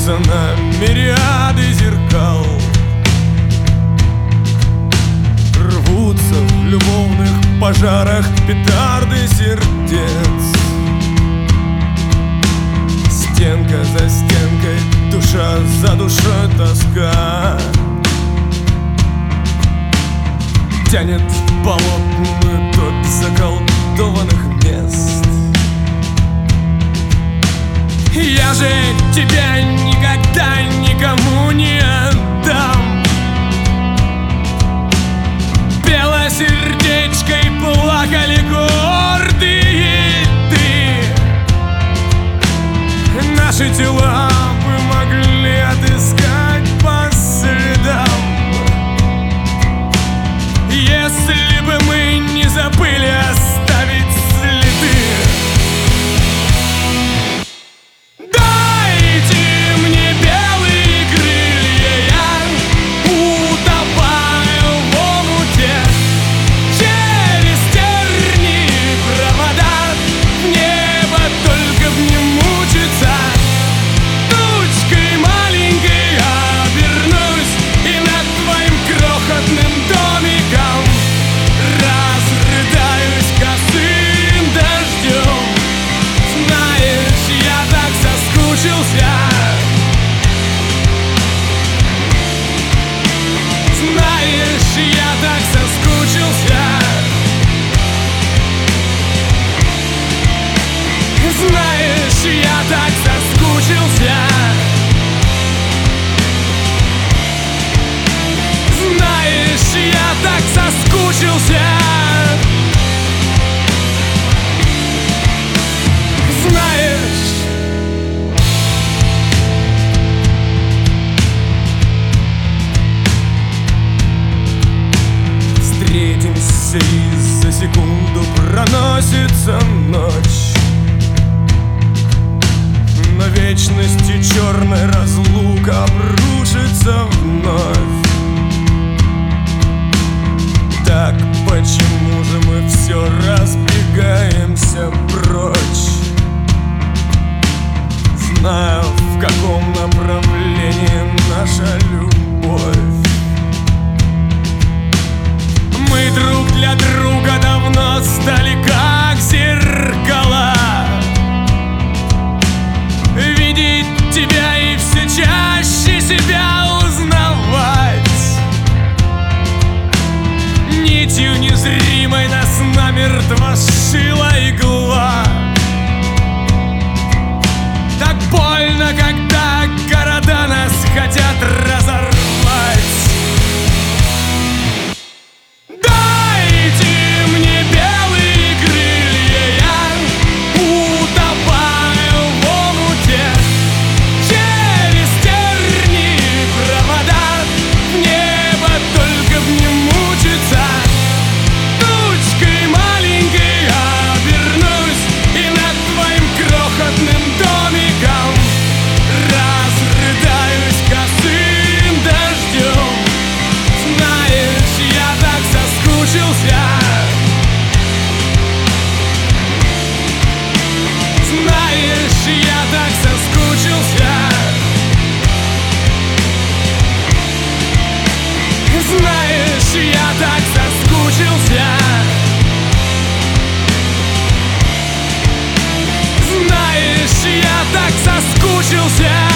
Разбиваются на мириады зеркал, рвутся в любовных пожарах петарды сердец. Стенка за стенкой, душа за душой тоска тянет в болотную топь заколдованных мест. Я же тебя никогда никому не отдам. Белосердечкой плакали гордые ты. Наши тела бы могли отыскать по следам, если бы мы не забыли оставить следы. Встретимся, и за секунду проносится ночь. На вечности черная разлука обрушится вновь. Так почему же мы все разбегаемся прочь, зная, в каком направлении наша любовь? Мы друг для друга давно стали как зеркала. Видеть тебя и все чаще себя узнавать. Нитью незримой нас намертво сшила игла. Так больно, когда города нас хотят разорвать. Знаешь, я так соскучился.